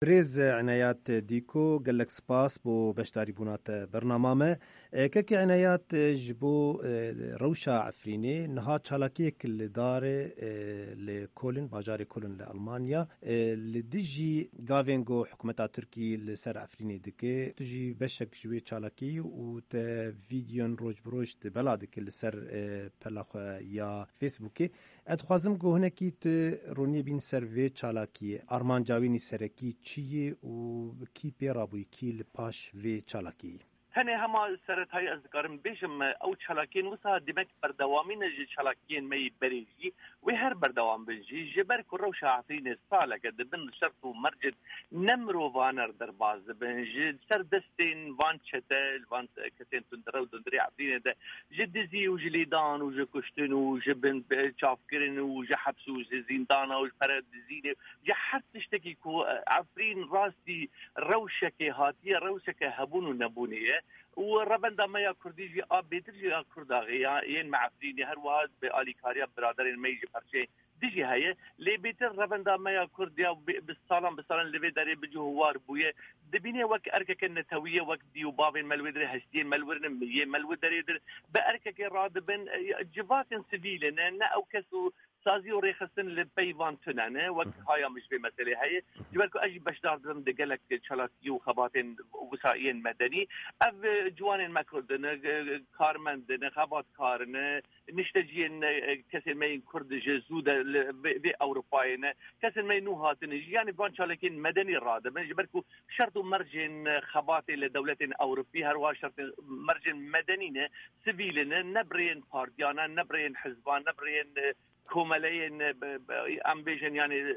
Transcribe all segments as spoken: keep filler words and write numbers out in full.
بريز عنايات ديكو قال لك سباس بو بشتاري بونات برنامج كيك عنايات جبو روشا عفريني نها تشالاكيك اللي دار لكولن باجاري كولن لألمانيا اللي دجي غافينغو حكومتا تركي لسر عفريني دكي تجي بشك جوي تشالاكي وت فيديون روج بروج بلادك اللي سر بلاخ يا فيسبوكي اتخوازم گو هنکی ت رونی بین سروی چالاکی ارمان جاوینی سرکی چیه و کی پیرا بوی کی لپاش وی چالاکی هنه هما سرت هاي أذكارم بيجم أو شلاكين وسا دمك بردوامين جي شلاكين مي بريجي وهر بردوام بنجي جبر كرو شاعتين الصالة قد بن شرط ومرجد نمرو فانر درباز بنجي سردستين فان شتل فان كتين تندرو دندري عبدين ده جدزي وجليدان وجكشتن وجبن شافكرن وجحبس وزيندانا وجبرد زينة جحرت تشتكي كو عفرين راسي روشكي هاتية روشكي هبون ونبونية وربندا ما يا كرديجي اب بيترجي كرداغيا ين معفريني هر واحد بالي كاريا برادرين ميجي برشي ديجي هي لي بيتر ربندا ما يا كرديا بالصالم بالصالم اللي بيداري بجوهوار بويه دبيني وك اركك النتويه وك ديو بابين ملودري هشتين ملورن مية ملودري باركك رادبن جفاتن سيفيلن نا او كسو سازي وريخسن لبيفان تنانه وقت هاي مش بمسألة هاي جبالكو أجي بشدار دم دقلك شلاكيو خباتين وسائيين مدني أف جوانين مكردن كارمندن خبات كارن نشتجين كسر مين كرد جزودة في أوروباين كسر مين نوهاتن يعني بان شلاكين مدني رادة جبالكو شرطو مرجن خباتي لدولة أوروبية هروا شرط مرجن مدنيين سيفيلين نبرين بارديانا نبرين حزبان نبرين كومالين امبيجن يعني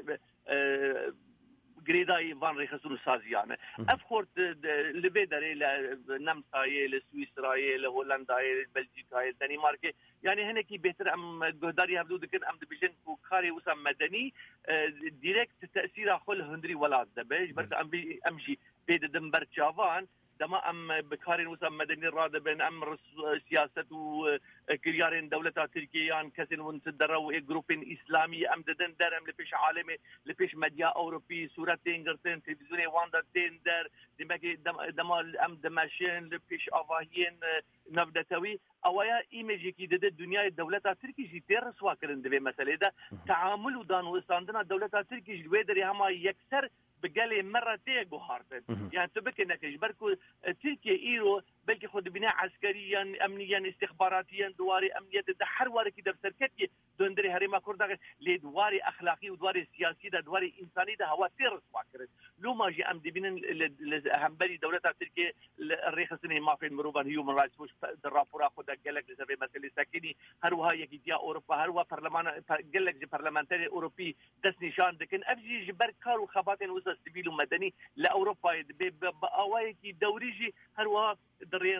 غريداي فان ريخسون سازيانه افخورت لبيدري لنمساي لسويسراي لهولنداي لبلجيكاي الدنمارك يعني هناكي بهتر ام قداري هبدو دكن ام دبيجن كاري وسام مدني ديريكت تاثير خل هندري ولاد دبج برت ام امشي بيد دمبر جافان دما ام بكارين وسام مدني راد بين امر سياسه وكريارين دولة تركيا كسن وانتدروا جروبين اسلامي ام ددن در ام لفيش عالمي لفيش ميديا اوروبي صورة تنجرتين تلفزيوني واندا تندر دماغي دما ام دماشين لفيش افاهين نبدتوي اويا ايميجي كي دد الدنيا الدولة تركي جي تيرس واكرن دبي مسألة ده تعامل ودان وستاندنا الدولة تركي جي ويدري هما يكسر بقالي مرة تيجو هارتن يعني تبكي انك جبركو تركيا ايرو بلكي خد بناء عسكريا امنيا استخباراتيا دواري امنيا تدحر واري كده بسركتي دوندري هريما كرداغ لي دواري اخلاقي ودواري سياسي ده دواري انساني ده هو تيرس واكرت لو ما جي ام دي بين اهمبري دولة تركيا الريخسني ما في المروبان هيومن رايتس مش الرابورا خد قالك لسبب مسألة ساكني هروا هي كيديا اوروبا هروا برلمان قالك جي برلمانتري اوروبي دس نشان لكن افجي جبر كارو خباتين وسط سيفيل ومدني لاوروبا بأوايكي دوريجي هروا درين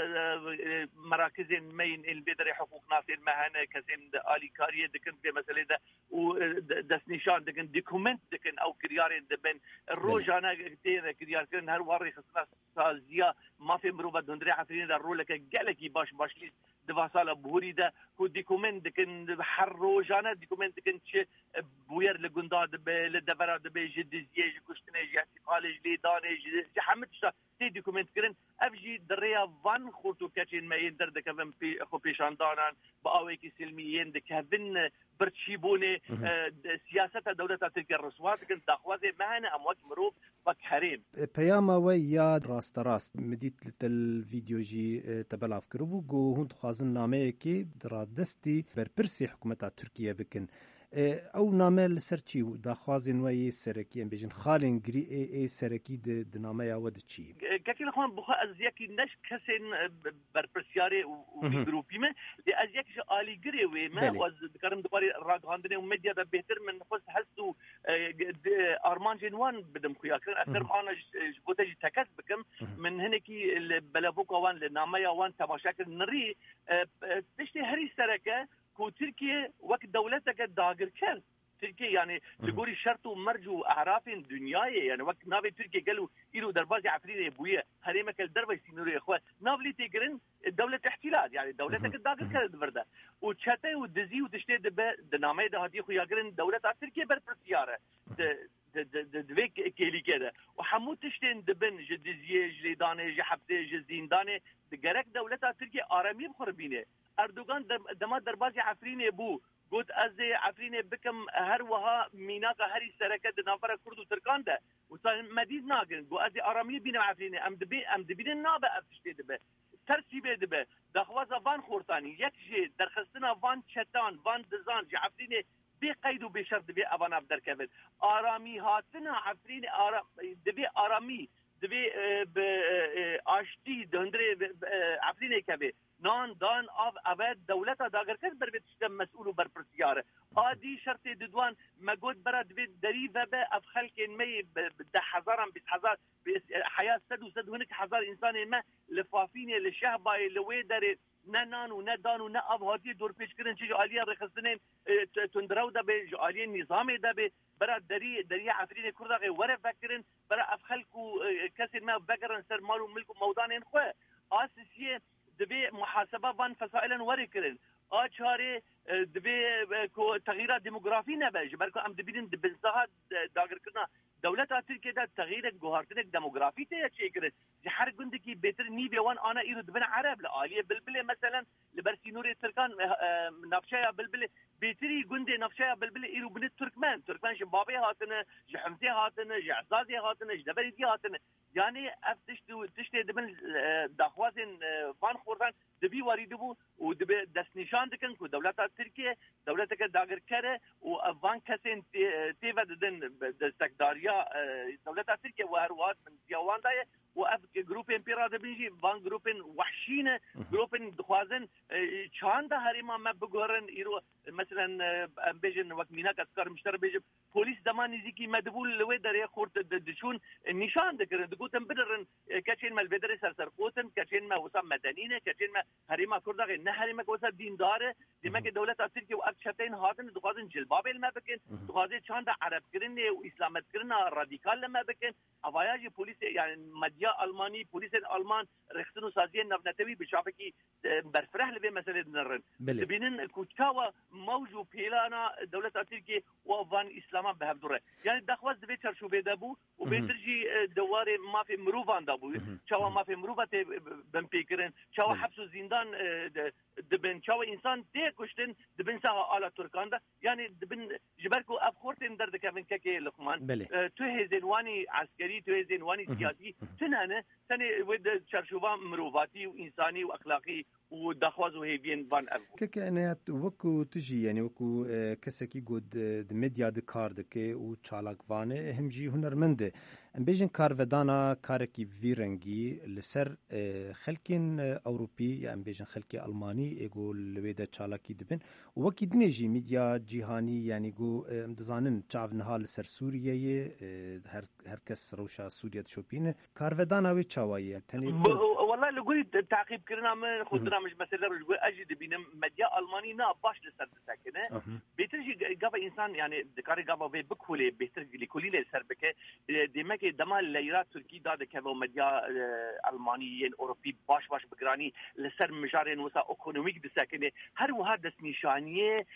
مراكزين مين البدري حقوق ناس المهنة كسين آلي كارية دكن في مسألة ده ودس نشان دكن ديكومنت دكن أو كريارين دبن الروجانا كتير كريار كن هر واري خصنا سازيا ما في مروبة دندري عفرين ده الرولة كجالكي باش باش ليس دفاسالة بهوري ده كو ديكومنت دكن حر روجانا ديكومنت دكن ش بوير لجنداد للدبرة دبي جدزية جكشتنا جاتقال جليدان جحمتشا تي ديكومنت كرن افجي دريا فان خورتو كاتشين ما يندر دكفن في خو بيشاندانان باويكي سلميين دكفن برتشيبوني سياسة دولة تركيا الرسوات كنت داخوازي مهنة امواج مروف وك حريم بياما ويا راست راست مديت للفيديو جي تبلاف كربو جو هند خوازن نامه كي درادستي برپرسي حكومة تركيا بكن او نامه سرچی داخوازن وی سرکی ام بجن خالن گری ای ای سرکی د نامه یا ود چی كاكين اخوان بخا ازياكي نش كسن بربرسياري وجروبي ما دي ازياك آلي قريوي ما وذكرم دباري راغاندني وميديا ده بهتر من خص حسو ارمان جنوان بدم خويا كان اكثر معنا جبوتاجي تكاس بكم من هنكي بلافوكا وان لناميا وان تماشاكل نري تشتي هري سركه كو تركيا وقت دولتك داغر كان تركيا يعني تقولي شرط ومرجو اعرافين دنياي يعني وقت نافي تركيا قالوا إلو دربازي عفريني بويا هريمك الدربة سينوري يا اخوان نافلي تيجرن الدولة احتلال يعني دولتك الداغر كانت برده وتشاتي ودزي وتشتي دنامي ده هدي خويا جرن دولة تركيا بربرسياره دبي كيلي كده وحمو تشتين دبن جديزيه جليدانه جحبته جزيندانه دقرك دولتها تركيا آرامی بخربینه. اردوغان دما دربازی عفرینه بو گوت از عفرینه بکم هر وها میناک هری سرکت نافر کرد و ترکان ده و تا مدید ناگن گو از آرامی بینم عفرینه ام دبی ام دبین نابه افتشته دبه ترسی بده دخواز وان خورتانی یک جه درخستنا وان چتان وان دزان جه عفرینه بی قید و بی شرط دبی اوان افدر کبد آرامی هاتنا عفرینه آرام دبی آرامی دبی آشتی دهندره عفرینه کبه نان دان آف اوید دولتا داگر کرد بر بیتشتم مسئول و بر پرسیاره آدی شرط ددوان مجود برد بید دری و به اف خلق می ده هزارم بیست هزار حیات صد و صد و هنک هزار انسان ما لفافینه لشهبای لوی داره نه نان و نه دان و نه آب هاتی دور پیش کردن چه جالیه رخصتنیم تندرو ده به جالیه نظام ده به برای دری دری عفرین کرداغه وره فکرن برای اف خلق و کسی ما فکرن سر مال و ملک و مودان خواه آسیسیه دبي محاسبه وان فسائلا وركرن اچاره دبي كو تغييرات ديموغرافي نباج بركو ام دبين دبنسها داگر كنا دولت تركيا ده تغيير جوهرتك ديموغرافي تي تشكر هر گندكي بيتر ني بيوان انا ايرو دبن عرب لاليه بلبله مثلا لبرسينوري تركان نفشايا بلبله بيتري گندي نفشايا بلبله ايرو بن تركمان تركمان شبابي هاتن جحمتي هاتن جعزازي هاتن جدبريدي هاتن يعني افتشتو تشتي دبن دخوازن فان خوردن دبي واردبو و دبي دست نشان دكن كو دولت تركيا دولتك داگر كره و فان كسين تيفا ددن دستكداريا دولت تركيا وهروات من ديوان داي و جروب امبيرا دبنجي فان جروبن وحشينه جروبن دخوازن چاند هريما ما بگورن ايرو مثلا بيجن وقت ميناك اسكار مشتر بيجن بوليس دمان نزيكي مدبول لوي دري خورت دشون نشان دكرن دقوتن بدرن كاتشين مال بدري سرسر قوتن كاتشين ما وسام مدنينه كاتشين ما هريما كردغ نه هريما وسا ديندار ديما كي دولت تركيا واكشتين هاتن دخوازن جلباب ما بكن دخوازن چاند عرب كرن واسلامت كرن راديكال ما بكن اواياجي بوليس يعني مديا الماني بوليس الالمان رخصنو سازين نبنتوي بشافكي برفرح لبي مساله نرن بينن كوتشاوا موجو بيلانا دولت تركيا وفان اسلام بهبدره يعني دخواز دبي تشرشو بيدبو وبيترجي دواري ما في مروفان دابو شاوا ما في مروفه بمبيكرن شاوا حبس زندان دبن شاوا انسان تي كشتن دبن ساعه على تركاندا يعني دبن جبركو افخورتن درد كفن ككي لقمان تو هزنواني عسكري تو هزنواني سياسي تنانه ثاني ود تشرشوبا مروفاتي وانساني واخلاقي ودخواز وهيبين فان ابو ككانات وكو تجي يعني وكو كسكي جود ميديا د كاردك و چالاك وانه همجي هنرمند ام بيجن كارفدانا كاركي فيرنجي لسر خلكين اوروبي يا ام بيجن خلكي الماني يقول ويدا چالاكي دبن وكي دنيجي ميديا جهاني يعني جو مدزانن چاف نهال سر سوريا هر هركس روشا سوريا شوبين كارفدانا وي چاوي تني والله لقولي تعقيب كرنا من خدنا مش مثلا رجول اجد بينم مديا الماني نا باش لسر ساكنه بيترجي قبا انسان يعني ذكري قبا بكولي بيترجي لكولي لسر بك ديما كي دما ليرات تركي داد كبا مديا المانيين اوروبي باش باش بقراني لسر مجارين وسا ايكونوميك دساكنه هر وهذا نشانيه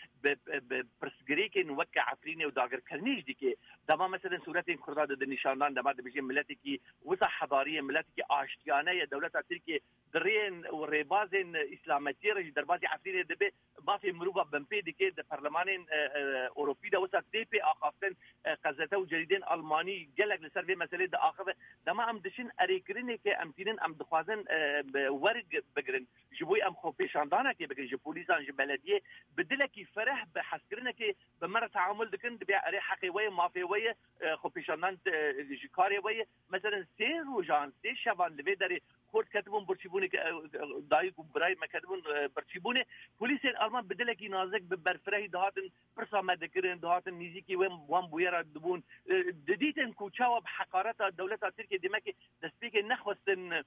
برسغريكن وكا عفرينه وداغر كلنيش ديكي دما مثلا سورتين كرداد د نشاندان دما بيجي ملتكي وسا حضاريه ملتكي اشتيانه دوله تركيا درين وريبازن اسلامتي رج دربازي عفرينه دبي ما في مروبه بمبي ديكي د برلمانين اوروبي دا وسا تي بي اخافتن قزته وجريدين الماني جلك لسر في مساله د اخر دما ام دشن اريكرينه كي امتينن ام دخوازن ورق بقرن جبوي ام خو بيشاندانا كي بقى بوليسان بلديه بدلكي فرح بحسكرنا كي بمره تعامل دكن بيع اري حقيويه مافيويه خو بيشاندان جكاريويه مثلا سير وجان سي شبان لبيدري خورد كتبون برشيبوني دايق وبراي ما كتبون برشيبوني بوليس الالمان بدلكي نازك ببرفرهي دهاتن برسا ما ذكرن دهاتن نيزيكي وين وان بويرا دبون دديتن كوتشاوا بحقارتها دولة تركيا دماكي دسبيك نخوستن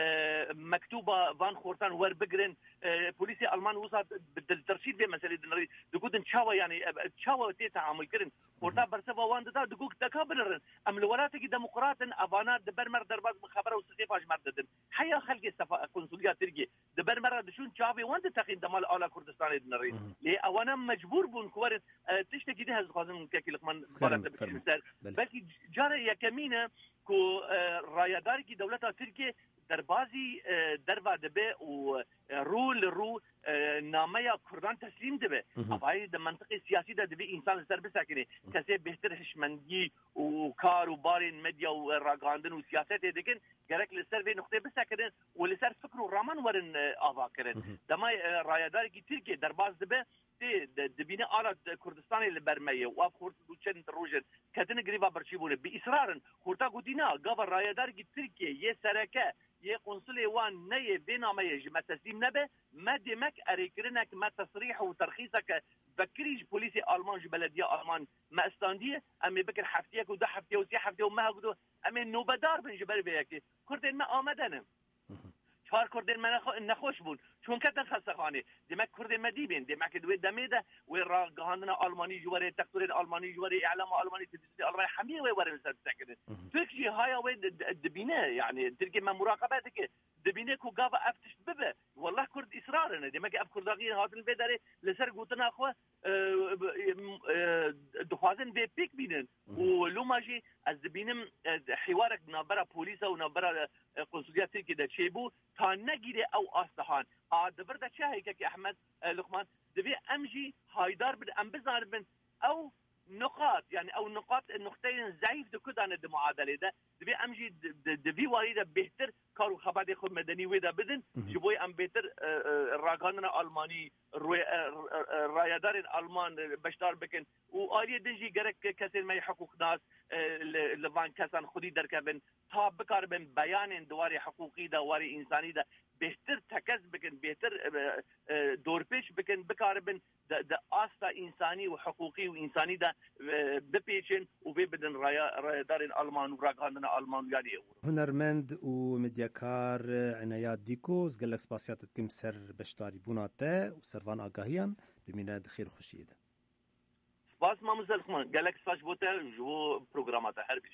مكتوبة فان خورتان ور بقرن بوليس الالمان وصلت بالترشيد بمسألة دنري دقودن تشاوا يعني تشاوا تي تعامل كرن خورتا برسفا وان دا دقوك تكابرن ام الولاتك ديمقراطن افانات دبرمر درباز مخابره وسقيفاج مرددن حيا خلق السفا قنصليات تركيا دبر مرة دشون شعبي وانت تقين دمال آلا كردستان دنري لي أوانا مجبور بون كوارد تشتكي ده هزخازن كاكي لقمان بارت بكسر بلكي جارة يا كمينة كو رايداري كي دولتها تركيا دربازي دربا دبه و رو لرو نامه کردان تسلیم دبه افای د منطقه سیاسی ده دبه انسان سر بسکنه کسی بهتر حشمندگی و کار و بارین مدیا و راگاندن و سیاست دکن گرک لسر به نقطه بسکنه و لسر فکر و رامان ورن آوا کرن دما رایدار کی ترکیه درباز دبه دبینه آلا کردستان لبرمیه و اف خورد دوچن روجن کدن گریبا برچیبونه بی اصرارن خورتا گودینا گاو رایدار کی ترکیه یه سرکه یه قنصل وان نه بینامه جمع تسلیم نبه ما دمك اريكرنك ما تصريح وترخيصك بكريج بوليسي المان بلديه المان ما استانديه امي بكر حفتيك وده حفتيه وسي حفتيه وما هكذا امي نوبدار من جبل بيك كردن ما آمدنم چهار کردن من نخوش بود چون کتن خستخانه دمک کردن ما دیبین دمک دوی دمیده و را گهاندن آلمانی جواره تکتور آلمانی جواره اعلام آلمانی تدریس آلمانی همه و ورن سر سکده ترکی های و دبینه یعنی ترکی من مراقبته که دبینه کو گاو افتش ببه والله کرد اصرارنه دمک اف کرداغی هاتن بداره لسر گوتن اخو دخوازن به پیک بینن و لو ماجی از دبینم حوارك نابرا بوليسا ونابرا قنصليات تركيا دا تشيبو تا نگیره او آستهان دبر دا چه هيك كي احمد لقمان دبي امجي هايدار بن ام بزار بن او نقاط يعني او نقاط النقطتين ضعيف دو كدان د معادله ده دبي امجي دبي واريده بهتر كارو خبر خود مدني ودا بدن جبوي ام بهتر راغاننا الماني رایدار المان بشدار بکن و آلی دنجی گرک کسی ما حقوق ناس لوان کسان خودی درکبن تا بکاربن بیان دواری حقوقی دا واری انسانی دا بهتر تکز بکن بهتر دورپیش بکن بکاربن دا آستا انسانی و حقوقی و انسانی دا بپیچن و ببدن رایدار المان و راگاندن المان یعنی هنرمند و مدیاکار عنایات دیکوز گلک سپاسیاتت کم سر بشداری بوناته و سروان آگاهیم بمینه خیر خوشیده سپاس ما مزلخمان گلک سپاس بوته جو پروگرامات هر بیش